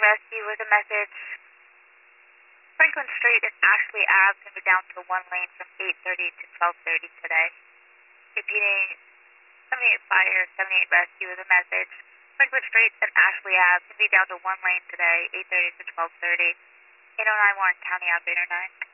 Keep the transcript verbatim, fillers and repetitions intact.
Rescue with a message. Franklin Street and Ashley Ave can be down to one lane from eight thirty to twelve thirty today. Repeating, seventy-eight Fire, seventy-eight Rescue with a message. Franklin Street and Ashley Ave can be down to one lane today, eight thirty to twelve thirty. eight oh nine Warren County, operator nine.